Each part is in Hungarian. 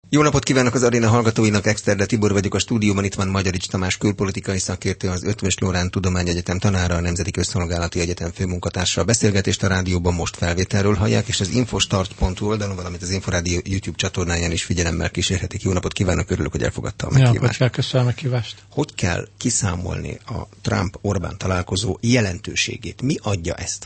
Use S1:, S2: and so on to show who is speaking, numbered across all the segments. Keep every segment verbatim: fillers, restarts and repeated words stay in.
S1: Jó napot kívánok az aréna hallgatóinak, Exterde Tibor vagyok a stúdióban, itt van Magyarics Tamás külpolitikai szakértő, az Eötvös Loránd Tudományegyetem tanára, a Nemzeti Közszolgálati Egyetem főmunkatársa. A beszélgetést a rádióban most felvételről hallják, és az infostart pont hu oldalon, valamint az Inforádió YouTube csatornáján is figyelemmel kísérhetik. Jó napot kívánok, örülök, hogy elfogadta a meghívást.
S2: Ja, köszönöm a meghívást.
S1: Hogy kell kiszámolni a Trump-Orbán találkozó jelentőségét? Mi adja ezt?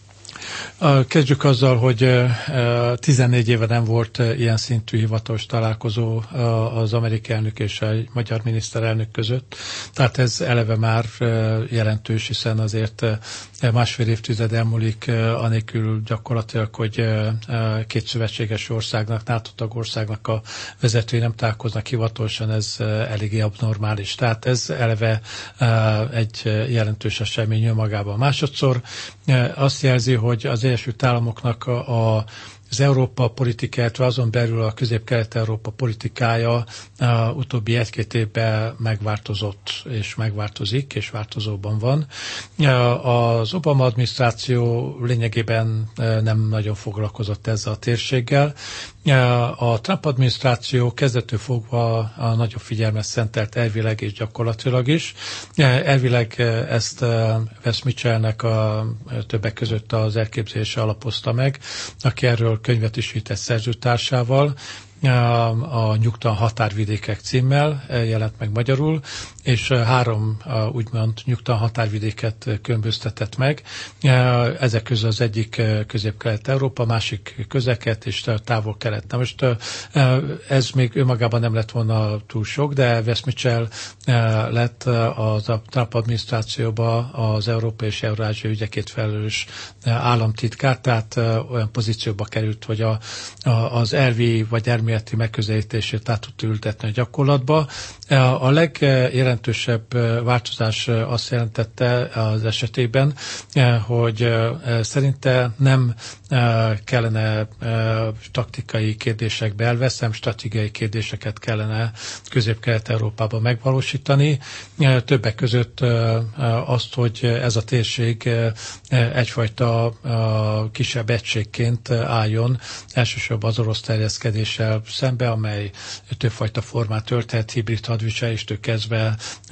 S2: Kezdjük azzal, hogy tizennégy éve nem volt ilyen szintű hivatalos találkozó az amerikai elnök és a magyar miniszterelnök között. Tehát ez eleve már jelentős, hiszen azért másfél évtized elmúlik anélkül gyakorlatilag, hogy két szövetséges országnak, NATO tagországnak a vezetői nem találkoznak hivatalosan, ez eléggé abnormális. Tehát ez eleve egy jelentős esemény önmagában. Másodszor azt jelzi, hogy az Egyesült Államoknak a, a az Európa politikáját, azon belül a közép-kelet-európa politikája a utóbbi egy-két évben megváltozott, és megváltozik, és változóban van. Az Obama adminisztráció lényegében nem nagyon foglalkozott ezzel a térséggel. A Trump adminisztráció kezdettől fogva a nagyobb figyelmet szentelt elvileg és gyakorlatilag is. Elvileg ezt Wes Mitchellnek a többek között az elképzelése alapozta meg, aki erről könyvet is írt egy szerzőtársával, a Nyugtalan határvidékek címmel jelent meg magyarul, és három úgymond nyugtalan határvidéket különböztetett meg. Ezek közül az egyik Közép-Kelet-Európa, másik Közel-Kelet és Távol-Kelet. Na most ez még önmagában nem lett volna túl sok, de Wes Mitchell lett az a Trump adminisztrációban az Európai és Eurázsia ügyekért felelős államtitkár, tehát olyan pozícióba került, hogy a, a, az elvi vagy elméleti megközelítését át tudta ültetni a gyakorlatba. A legjelentősebb változás azt jelentette az esetében, hogy szerinte nem kellene taktikai kérdésekbe elveszem, stratégiai kérdéseket kellene Közép-Kelet-Európában megvalósítani. Többek között azt, hogy ez a térség egyfajta kisebb egységként álljon, elsősorban az orosz terjeszkedéssel szembe, amely többfajta formát ölthet, hibrid hadviseléstől kezdve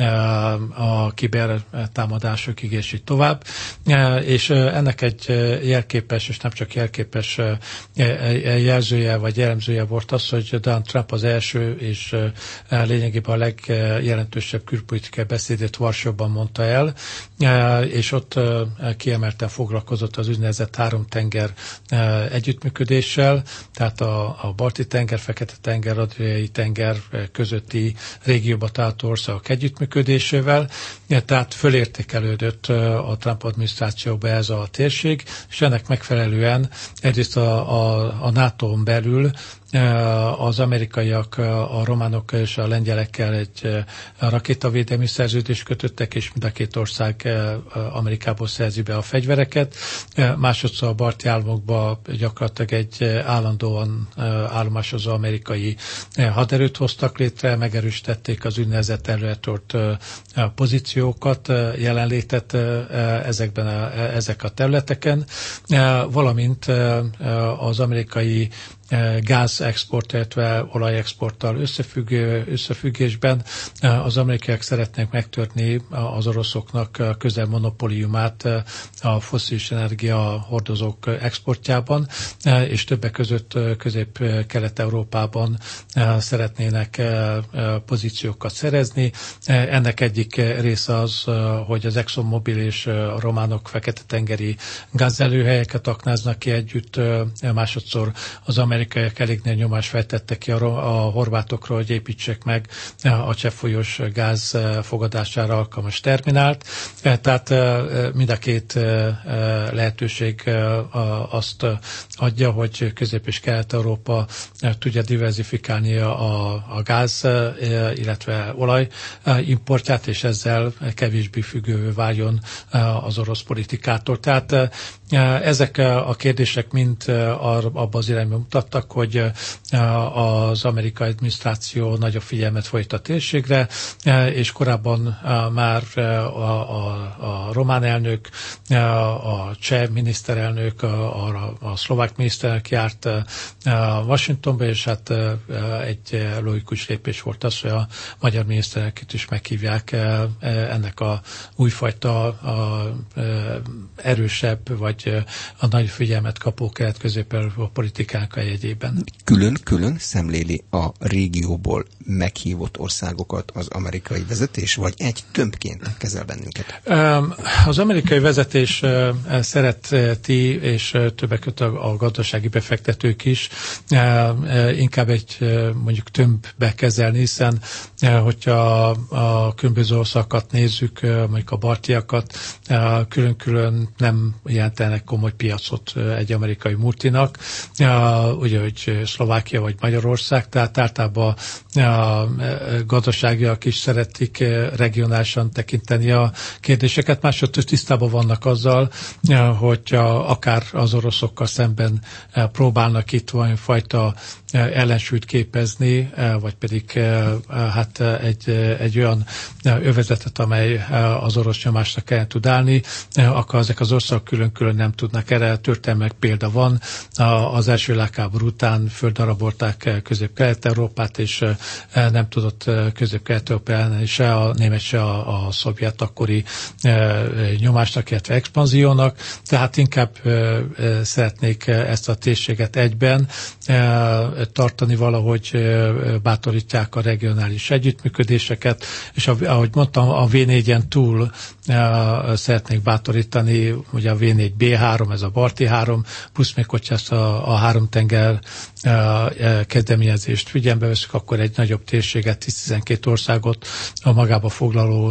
S2: a kibertámadásokig és így tovább. És ennek egy jelképes, és nem csak jelképes jelzője vagy jellemzője volt az, hogy Donald Trump az első és lényegében a legjelentősebb külpolitikai beszédét Varsóban mondta el, és ott kiemelten foglalkozott az úgynevezett három tenger együttműködéssel, tehát a, a Balti-tenger, Fekete-tenger, Adriai tenger közötti régióba tartó országok együttműködésével, tehát fölértékelődött a Trump adminisztrációba ez a térség, és ennek megfelelően egyrészt a, a, a nátón belül az amerikaiak, a románok és a lengyelekkel egy rakétavédelmi szerződést kötöttek, és mind a két ország Amerikából szerzi be a fegyvereket. Másodszor a balti államokban gyakorlatilag egy állandóan állomásozó amerikai haderőt hoztak létre, megerősítették az úgynevezett előretört pozíciókat, jelenlétet ezekben a, ezek a területeken, valamint az amerikai gázexport, illetve olajexporttal összefüggő, összefüggésben az amerikaiak szeretnék megtörni az oroszoknak közel monopóliumát a fosszilis energia hordozók exportjában, és többek között Közép-Kelet-Európában szeretnének pozíciókat szerezni. Ennek egyik része az, hogy az ExxonMobil és a románok fekete-tengeri gázelőhelyeket aknáznak ki együtt, másodszor az amerikaiak elég nagy nyomást fejtettek ki a, a horvátokról, hogy építsék meg a cseppfolyós gáz fogadására alkalmas terminált. Tehát mind a két lehetőség azt adja, hogy Közép- és Kelet-Európa tudja diverzifikálni a, a gáz, illetve olaj importját, és ezzel kevésbé függővé váljon az orosz politikától. Tehát Ezek a kérdések mind abban az irányban mutattak, hogy az amerikai adminisztráció nagyobb figyelmet folyt a térségre, és korábban már a, a, a román elnök, a cseh miniszterelnök, a, a, a szlovák miniszterelnök járt Washingtonba, és hát egy logikus lépés volt az, hogy a magyar miniszterelnököt is meghívják ennek a újfajta a, erősebb, vagy a nagy figyelmet kapó kelet-közép-európai politikánk a jegyében.
S1: Külön-külön szemléli a régióból meghívott országokat az amerikai vezetés, vagy egy tömbként kezel bennünket?
S2: Az amerikai vezetés szereti, és többek között a gazdasági befektetők is inkább egy mondjuk tömbbe kezelni, hiszen hogyha a különböző országokat nézzük, mondjuk a baltiakat, külön-külön nem jelentenek komoly piacot egy amerikai multinak, ugye, hogy Szlovákia vagy Magyarország, tehát általában a gazdaságiak is szeretik regionálisan tekinteni a kérdéseket. Másodszor tisztában vannak azzal, hogy akár az oroszokkal szemben próbálnak itt valamifajta ellensúlyt képezni, vagy pedig hát egy, egy olyan övezetet, amely az orosz nyomásra kell tud állni, akkor ezek az országok külön-külön nem tudnak. Erre történelmek példa van. Az első világháború után földarabolták Közép-Kelet-Európát, és nem tudott Közép-Kelet-Európa ellen se a német, se a, a szovjet akkori nyomásnak, illetve expanziónak. Tehát inkább szeretnék ezt a térséget egyben tartani, valahogy bátorítják a regionális együttműködéseket, és ahogy mondtam, a vé négyen túl szeretnék bátorítani, ugye a vé négy bé három, ez a balti három, plusz még hogyha ezt a, a három tenger kezdeményezést figyelembe veszük, akkor egy nagyobb térséget, tíz-tizenkét országot a magába foglaló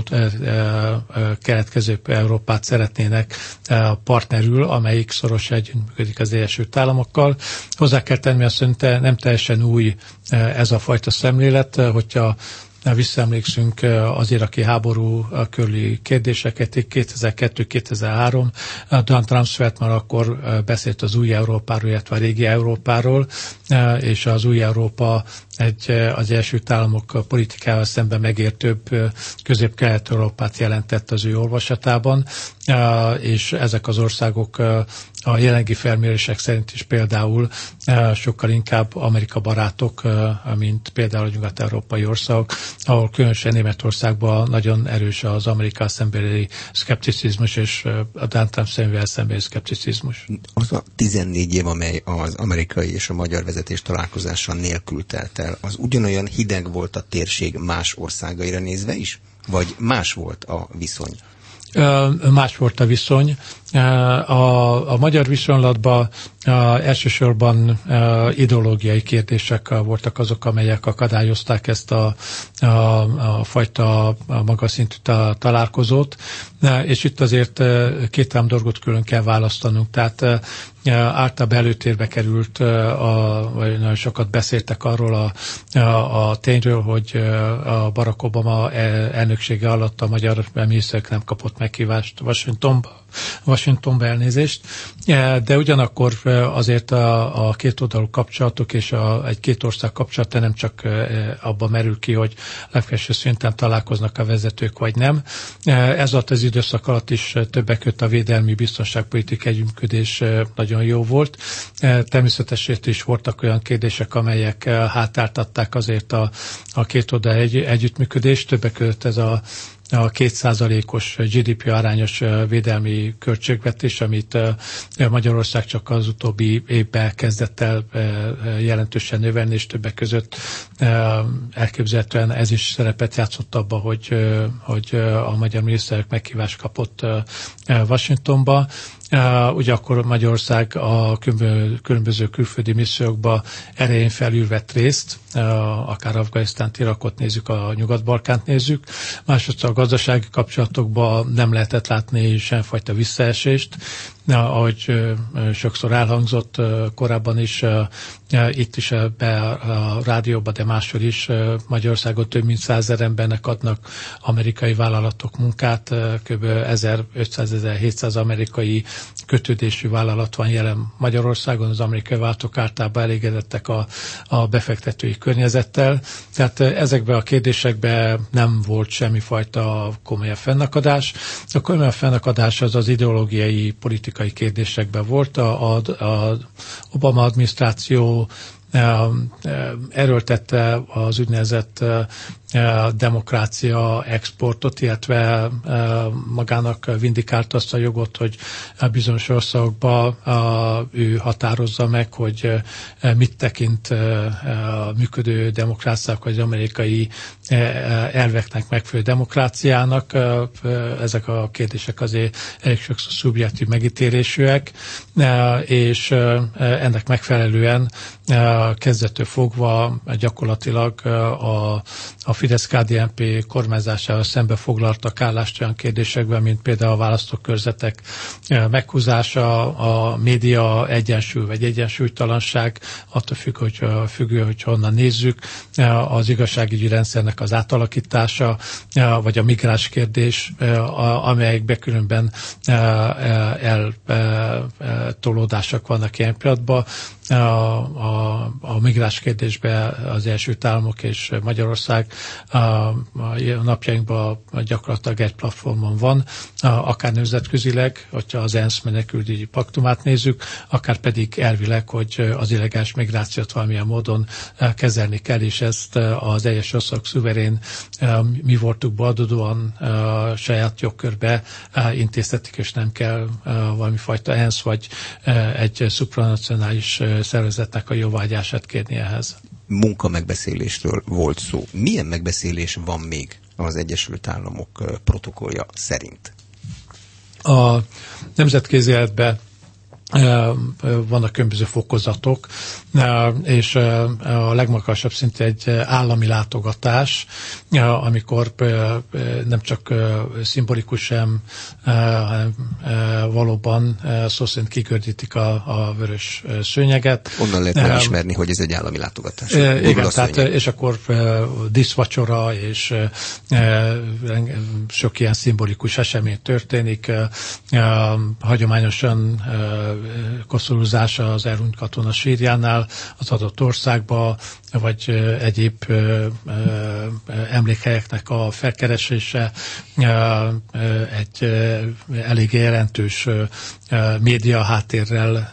S2: Kelet-Közép-Európát szeretnének partnerül, amelyik szoros együttműködik az Egyesült Államokkal. Hozzá kell tenni azt, hogy nem teljesen új ez a fajta szemlélet, hogyha visszaemlékszünk az iraki háború körüli kérdéseket, kétezer-kettő-kétezer-három Donald Rumsfeld már akkor beszélt az új Európáról, illetve a régi Európáról, és az új Európa egy az Egyesült Államok politikával szemben megértőbb Közép-Kelet-Európát jelentett az ő olvasatában, és ezek az országok a jelenlegi felmérések szerint is például sokkal inkább Amerika barátok, mint például a nyugat-európai országok, ahol különösen Németországban nagyon erős az Amerika szembeni szkepticizmus, és a Donald Trump szemével szembeni szkepticizmus.
S1: Az a tizennégy év, amely az amerikai és a magyar vezetés találkozása nélkül telt el, az ugyanolyan hideg volt a térség más országaira nézve is? Vagy más volt a viszony?
S2: Más volt a viszony. A, a magyar viszonylatban elsősorban ideológiai kérdések voltak azok, amelyek akadályozták ezt a, a, a fajta a magas szintű találkozót, és itt azért két-három dolgot külön kell választanunk. Tehát általában előtérbe került, a, vagy nagyon sokat beszéltek arról a, a, a tényről, hogy a Barack Obama elnöksége alatt a magyar miniszterek nem kapott meghívást Washingtonba, Washingtonba elnézést, de ugyanakkor azért a, a kétoldalú kapcsolatok és a, egy két ország kapcsolata nem csak abban merül ki, hogy legfelső szinten találkoznak a vezetők, vagy nem. Ez alatt az időszak alatt is többek között a védelmi biztonságpolitikai együttműködés nagyon jó volt. Természetesen is voltak olyan kérdések, amelyek hátáltatták azért a, a kétoldalú egy, együttműködést, többek között ez a a két százalékos gé dé pé arányos védelmi költségvetés, amit Magyarország csak az utóbbi évben kezdett el jelentősen növelni, és többek között elképzelhetően ez is szerepet játszott abban, hogy, hogy a magyar miniszterek meghívást kapott Washingtonba. Uh, ugye akkor Magyarország a különböző külföldi missziókba erején felül vett részt, uh, akár Afganisztánt, Irakot nézzük, a Nyugat-Balkánt nézzük. Másodszor a gazdasági kapcsolatokban nem lehetett látni semmifajta visszaesést, ahogy sokszor elhangzott korábban is, itt is be a rádióban, de máshol is Magyarországon több mint százezer embernek adnak amerikai vállalatok munkát, kb. ezerötszáz-ezerhétszáz amerikai kötődésű vállalat van jelen Magyarországon, az amerikai vállalatok általában elégedettek a, a befektetői környezettel. Tehát ezekben a kérdésekben nem volt semmifajta komolyabb fennakadás. A komolyabb fennakadás az az ideológiai, politikai kérdésekben volt. A, a, a Obama adminisztráció erőltette az úgynevezett demokrácia exportot, illetve magának vindikálta azt a jogot, hogy bizonyos országokban ő határozza meg, hogy mit tekint a működő demokráciák, vagy az amerikai elveknek megfelelő demokráciának. Ezek a kérdések azért elég sokszor szubjektív megítélésűek, és ennek megfelelően kezdettől fogva gyakorlatilag a, a Fidesz-ká dé en pé kormányzásával szembe foglaltak állást olyan kérdésekben, mint például a választókörzetek meghúzása, a média egyensúly vagy egyensúlytalanság, attól függ, hogy, függő, hogy honnan nézzük, az igazságügyi rendszernek az átalakítása, vagy a migráns kérdés, amelyekben különben eltolódások vannak ilyen pillanatban. A, a, a migráns kérdésben az Egyesült Államok és Magyarország a, a napjainkban gyakorlatilag egy platformon van, a, akár nemzetközileg, hogyha az ENSZ menekültügyi paktumát nézzük, akár pedig elvileg, hogy az illegális migrációt valamilyen módon kezelni kell, és ezt az egyes országok szuverén mi voltukba adódóan saját jogkörbe intéztetik, és nem kell valamifajta ENSZ vagy egy szupranacionális szervezetnek a jóvágyását kérni ehhez.
S1: Munkamegbeszélésről volt szó. Milyen megbeszélés van még az Egyesült Államok protokollja szerint?
S2: A nemzetközi életben vannak különböző fokozatok, és a legmagasabb szintű egy állami látogatás, amikor nem csak szimbolikus sem, hanem valóban szó szerint kigördítik a, a vörös szőnyeget.
S1: Onnan lehet megismerni, hogy ez egy állami látogatás.
S2: Igen, tehát, és akkor díszvacsora, és sok ilyen szimbolikus esemény történik. Hagyományosan koszorúzása az elhunyt katona sírjánál az adott országba, vagy egyéb emlékhelyeknek a felkeresése, egy elég jelentős média háttérrel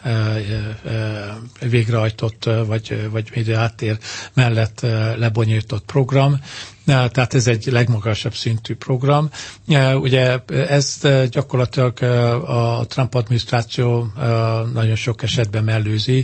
S2: végrehajtott, vagy, vagy média háttér mellett lebonyolított program. Tehát ez egy legmagasabb szintű program. Ugye ezt gyakorlatilag a Trump adminisztráció nagyon sok esetben mellőzi.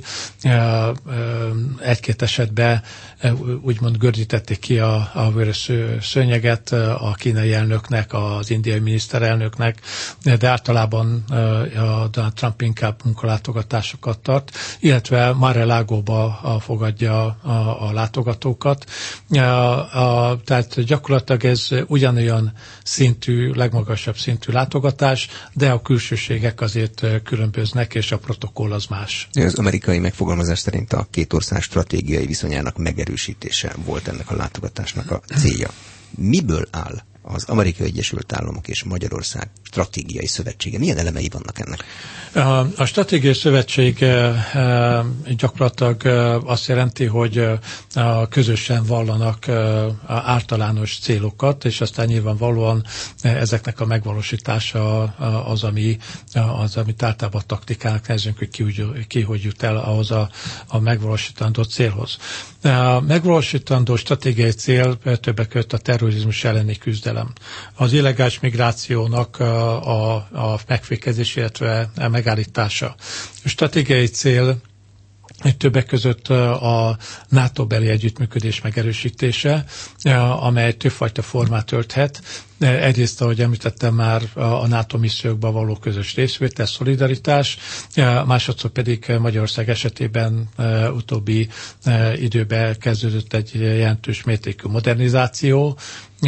S2: Egy-két esetben úgymond gördítették ki a, a vörös szőnyeget a kínai elnöknek, az indiai miniszterelnöknek, de általában a Donald Trump inkább munkalátogatásokat tart, illetve Mar-a-Lago-ba fogadja a, a látogatókat. A, a, tehát gyakorlatilag ez ugyanolyan szintű, legmagasabb szintű látogatás, de a külsőségek azért különböznek, és a protokoll az más.
S1: Az amerikai megfogalmazás szerint a két ország stratégiai viszonyának megerősítése volt ennek a látogatásnak a célja. Miből áll az Amerikai Egyesült Államok és Magyarország stratégiai szövetsége? Milyen elemei vannak ennek?
S2: A stratégiai szövetség gyakorlatilag azt jelenti, hogy közösen vallanak általános célokat, és aztán nyilvánvalóan ezeknek a megvalósítása az, ami, az, amit általában taktikának nevezünk, hogy ki, ki hogy jut el ahhoz a, a megvalósítandó célhoz. A megvalósítandó stratégiai cél többek között a terrorizmus elleni küzdelem. Az illegális migrációnak a, a megfékezés, illetve a megállítása. A stratégiai cél többek között a NATO-beli együttműködés megerősítése, amely többfajta formát ölthet. Egyrészt, ahogy említettem már, a NATO missziókban való közös részvétel, szolidaritás, másodszor pedig Magyarország esetében utóbbi időben kezdődött egy jelentős mértékű modernizáció,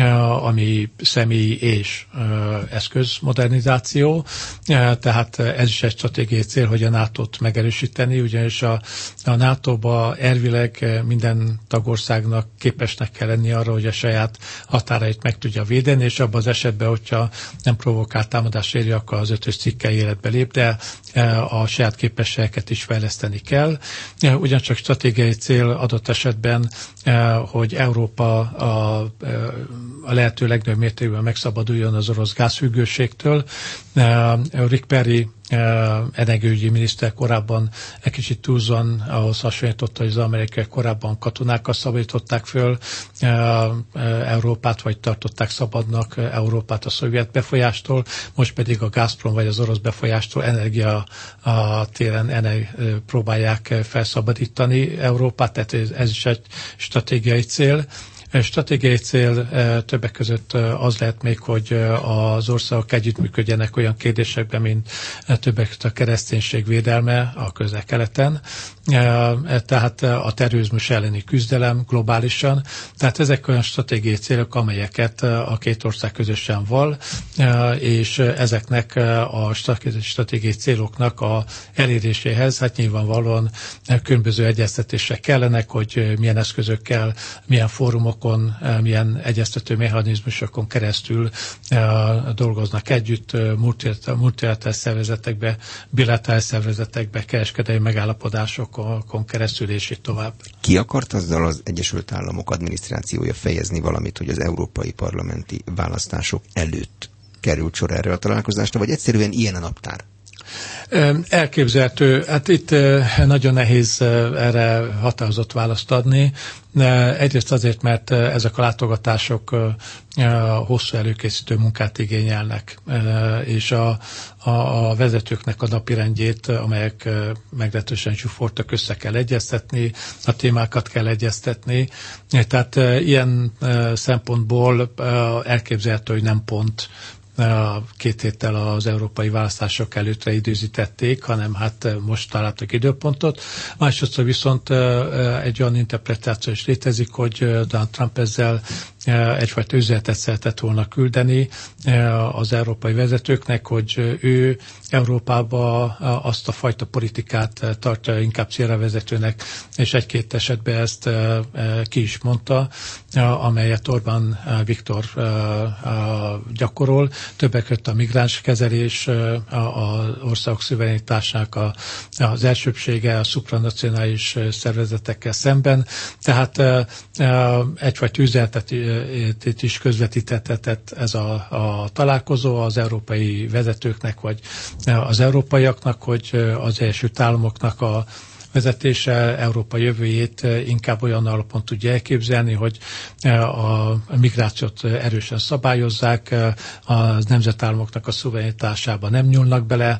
S2: ami személyi és eszközmodernizáció, tehát ez is egy stratégiai cél, hogy a nátót megerősíteni, ugyanis a, a nátóba elvileg minden tagországnak képesnek kell lenni arra, hogy a saját határait meg tudja védeni, és abban az esetben, hogyha nem provokált támadás éri, akkor az ötös cikke életbe lép, de a saját képességeket is fejleszteni kell. Ugyancsak stratégiai cél adott esetben, hogy Európa a, a lehető legnagyobb mértékben megszabaduljon az orosz gázfüggőségtől. Rick Perry energiaügyi miniszter korábban egy kicsit túlzóan ahhoz hasonlította, hogy az amerikai korábban katonákkal szabadították föl Európát, vagy tartották szabadnak Európát a szovjet befolyástól, most pedig a Gazprom vagy az orosz befolyástól energia téren ener- próbálják felszabadítani Európát, tehát ez is egy stratégiai cél. Stratégiai cél többek között az lehet még, hogy az országok együttműködjenek olyan kérdésekben, mint többek között a kereszténység védelme a Közel-Keleten, tehát a terrorizmus elleni küzdelem globálisan. Tehát ezek olyan stratégiai célok, amelyeket a két ország közösen val, és ezeknek a stratégiai céloknak a eléréséhez hát nyilvánvalóan különböző egyeztetések kellenek, hogy milyen eszközökkel, milyen fórumok, milyen egyeztető mechanizmusokon keresztül dolgoznak együtt, multilaterális szervezetekbe, bilaterális szervezetekbe, kereskedelmi megállapodásokon keresztül, és így tovább.
S1: Ki akart azzal az Egyesült Államok adminisztrációja fejezni valamit, hogy az európai parlamenti választások előtt került sor erre a találkozásra, vagy egyszerűen ilyen a naptár?
S2: Elképzelhető. Hát itt nagyon nehéz erre határozott választ adni. Egyrészt azért, mert ezek a látogatások hosszú előkészítő munkát igényelnek, és a, a, a vezetőknek a napirendjét, amelyek meglehetősen zsúfoltak, össze kell egyeztetni, a témákat kell egyeztetni. Tehát ilyen szempontból elképzelhető, hogy nem pont két héttel az európai választások előttre időzítették, hanem hát most találtak időpontot. Másodszor viszont egy olyan interpretáció is létezik, hogy Donald Trump ezzel egyfajta üzenetet szeretett volna küldeni az európai vezetőknek, hogy ő Európába azt a fajta politikát tartja inkább célra vezetőnek, és egy-két esetben ezt ki is mondta, amelyet Orbán Viktor gyakorol. Többek között a migránskezelés, az országok szuverenitásának az elsőbbsége a szupranacionális szervezetekkel szemben. Tehát egyfajta üzenetet is közvetítetett ez a, a találkozó az európai vezetőknek, vagy az európaiaknak, hogy az Egyesült Államoknak a vezetése Európa jövőjét inkább olyan alapon tudja elképzelni, hogy a migrációt erősen szabályozzák, a nemzetállamoknak a szuverenitásába nem nyúlnak bele,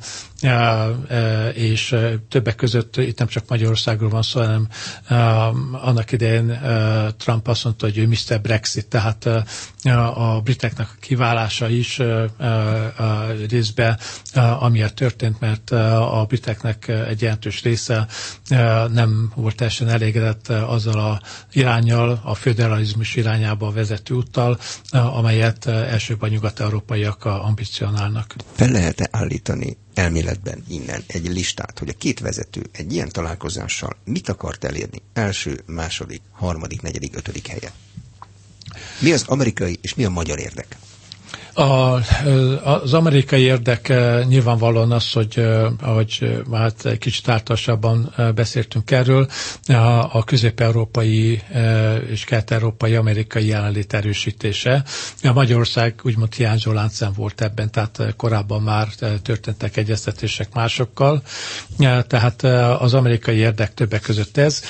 S2: és többek között itt nem csak Magyarországról van szó, hanem annak idején Trump azt mondta, hogy ő miszter Brexit, tehát a briteknek a kiválása is részben amiatt történt, mert a briteknek egy jelentős része nem volt teljesen elégedett azzal a iránnyal, a föderalizmus irányába vezető úttal, amelyet elsőbb a nyugat-európaiak ambicionálnak.
S1: Fel lehet-e állítani elméletben innen egy listát, hogy a két vezető egy ilyen találkozással mit akart elérni első, második, harmadik, negyedik, ötödik helyen? Mi az amerikai és mi a magyar érdek?
S2: A, az amerikai érdek nyilvánvalóan az, hogy ahogy már egy kicsit általánosabban beszéltünk erről, a közép-európai és kelet-európai amerikai jelenlét erősítése. A Magyarország úgymond hiányzó láncszem volt ebben, tehát korábban már történtek egyeztetések másokkal, tehát az amerikai érdek többek között ez.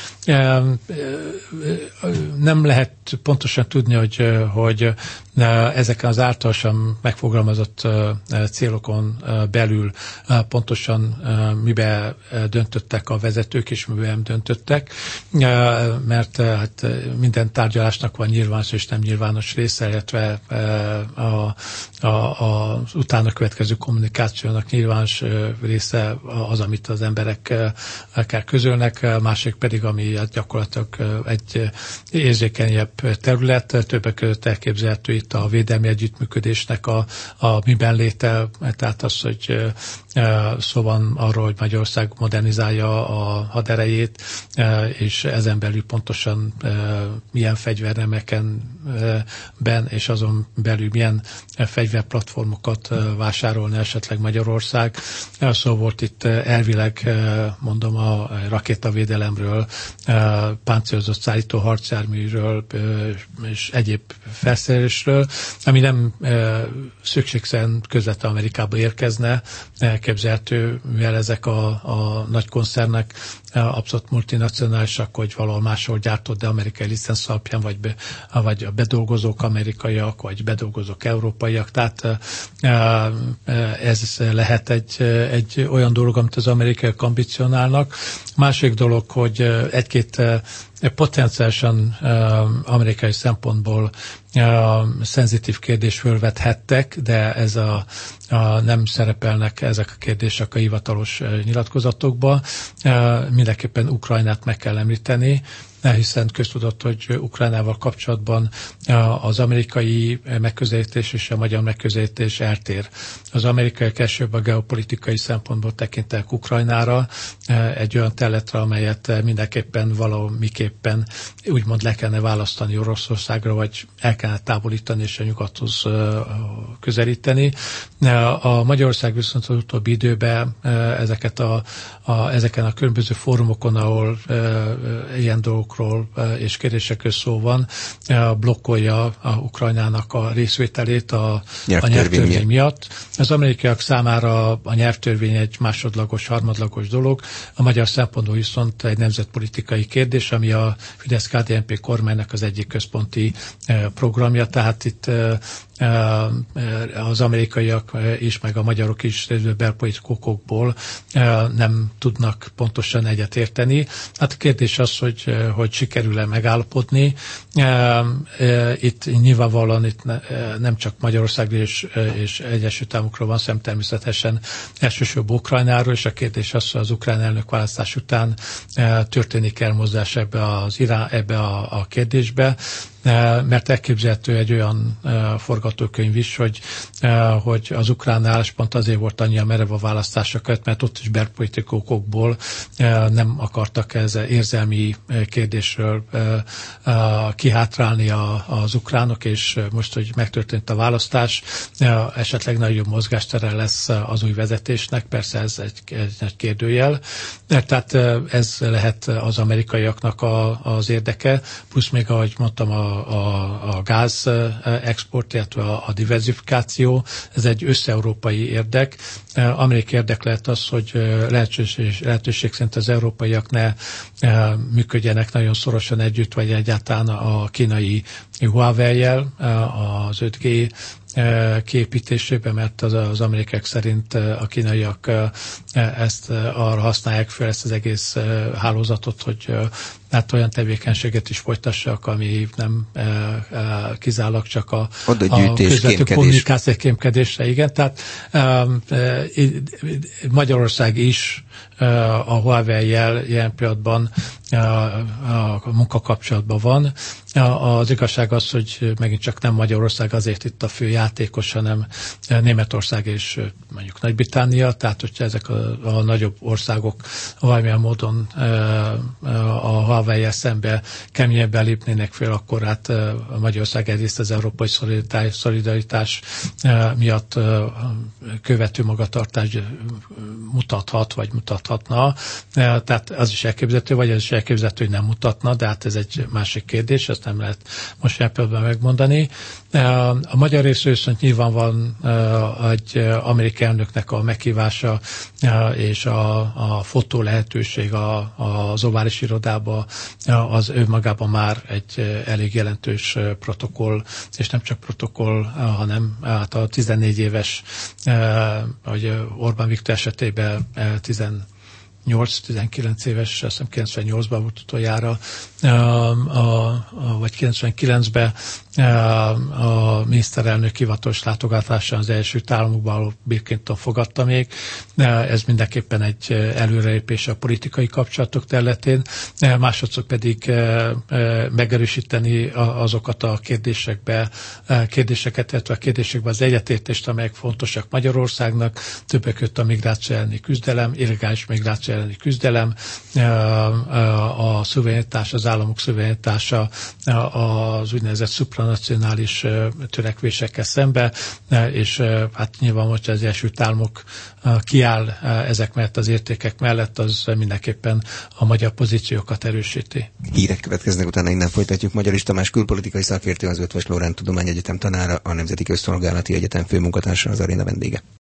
S2: Nem lehet pontosan tudni, hogy, hogy ezeken az általánosan megfogalmazott célokon belül pontosan mibe döntöttek a vezetők, és mibe nem döntöttek, mert hát minden tárgyalásnak van nyilvános és nem nyilvános része, illetve a, a, az utána következő kommunikációnak nyilvános része az, amit az emberekkel közölnek, másik pedig, ami gyakorlatilag egy érzékenyebb terület, többek között elképzelhető itt a védelmi együttműködésnek a, a miben léte, tehát az, hogy szó van arról, hogy Magyarország modernizálja a haderejét, és ezen belül pontosan milyen fegyvernemeken ben, és azon belül milyen fegyverplatformokat vásárolni esetleg Magyarország. Szó volt itt elvileg, mondom, a rakétavédelemről, páncélozott szállító harcjárműről és egyéb felszerelésről, ami nem szükségszerűen közvetlenül Amerikába érkezne, elképzelhető, mivel ezek a, a nagy koncernek abszolút multinacionálisak, hogy valahol máshol gyártott, de amerikai licensz alapján, vagy, be, vagy a bedolgozók amerikaiak, vagy bedolgozók európaiak. Tehát ez lehet egy, egy olyan dolog, amit az amerikaiak ambicionálnak. Másik dolog, hogy egy-két potenciálisan amerikai szempontból szenzitív kérdés fölvethettek, de ez a, a nem szerepelnek ezek a kérdések a hivatalos nyilatkozatokban. Mindenképpen Ukrajnát meg kell említeni, hiszen köztudott, hogy Ukrajnával kapcsolatban az amerikai megközelítés és a magyar megközelítés eltér. Az amerikaiak elsőbb a geopolitikai szempontból tekintek Ukrajnára, egy olyan területre, amelyet mindenképpen valamiképpen úgymond le kellene választani Oroszországra, vagy el kellene távolítani és a nyugathoz közelíteni. A Magyarország viszont az utóbbi időben ezeket a, a, ezeken a különböző fórumokon, ahol ilyen dolgokról és kérdésekről szó van, blokkolja a Ukrajnának a részvételét a nyelvtörvény, a nyelvtörvény miatt. Az amerikaiak számára a nyelvtörvény egy másodlagos, harmadlagos dolog, a magyar szempontból viszont egy nemzetpolitikai kérdés, ami a Fidesz-ká dé en pé kormánynak az egyik központi programja, tehát itt az amerikaiak is, meg a magyarok is belpolitikai okokból nem tudnak pontosan egyetérteni. Hát a kérdés az, hogy, hogy sikerül-e megállapodni. Itt nyilvánvalóan itt nem csak Magyarország és, és Egyesült Államokról van, hanem természetesen elsősorban Ukrajnáról, és a kérdés az, hogy az ukrán elnök választás után történik elmozdás ebbe, az irá, ebbe a, a kérdésbe, mert elképzelhető egy olyan forgatókönyv is, hogy, hogy az ukrán álláspont azért volt annyi a merev a választásokat, mert ott is belpolitikai okokból nem akartak ez érzelmi kérdésről kihátrálni az ukránok, és most, hogy megtörtént a választás, esetleg nagyobb mozgástere lesz az új vezetésnek, persze ez egy, egy, egy kérdőjel. Tehát ez lehet az amerikaiaknak a, az érdeke, plusz még, ahogy mondtam, a A, a gáz export, illetve a, a diversifikáció, ez egy összeurópai érdek. Amerikai érdek lehet az, hogy lehetőség, lehetőség szerint az európaiak ne működjenek nagyon szorosan együtt, vagy egyáltalán a kínai Huawei-jel, az öt G kiépítésében, mert az, az amerikaiak szerint a kínaiak ezt arra használják fel, ezt az egész hálózatot, hogy hát olyan tevékenységet is folytassak, ami nem kizárólag csak a, a közvető kommunikáció kémkedésre. Igen, tehát Magyarország is a Huawei-jel ilyen pillanatban a munkakapcsolatban van. Az igazság az, hogy megint csak nem Magyarország azért itt a fő játékos, hanem Németország és mondjuk Nagy-Britannia, tehát hogyha ezek a, a nagyobb országok valamilyen módon a Huawei-jel szembe keményebben lépnének fel, akkor hát a Magyarország egyrészt az európai szolidaritás, szolidaritás miatt követő magatartást mutathat, vagy mutathatna. Tehát az is elképzelhető, vagy az is elképzelhető, hogy nem mutatna, de hát ez egy másik kérdés, ezt nem lehet most ilyen pillanatban megmondani. A magyar részről viszont nyilván van egy amerikai elnöknek a meghívása és a, a fotó lehetőség a, az ovális irodába, az önmagában már egy elég jelentős protokoll, és nem csak protokoll, hanem hát a tizennégy éves, hogy Orbán Viktor esetében tizennyolc-tizenkilenc éves, azt hiszem kilencvennyolcban volt utoljára, a, a, a, vagy kilencvenkilencben a miniszterelnök hivatalos látogatásán az Egyesült Államokban, ahol Bill Clinton fogadta még. Ez mindenképpen egy előrelépés a politikai kapcsolatok területén, másodszor pedig megerősíteni azokat a kérdésekbe, kérdéseket, illetve a kérdésekben az egyetértést, amelyek fontosak Magyarországnak, többek között a migráció elleni küzdelem, illegális migráció elleni küzdelem, a szuverenitás, az államok szuverenitása, az úgynevezett supranacionális törekvésekkel szembe, és hát nyilván most az Egyesült Államok kiáll ezek mellett az értékek mellett, az mindenképpen a magyar pozíciókat erősíti.
S1: Hírek következnek, utána innen folytatjuk. Magyarics Tamás külpolitikai szakértő, az Eötvös Loránd Tudományegyetem tanára, a Nemzeti Közszolgálati Egyetem főmunkatársa, az aréna vendége.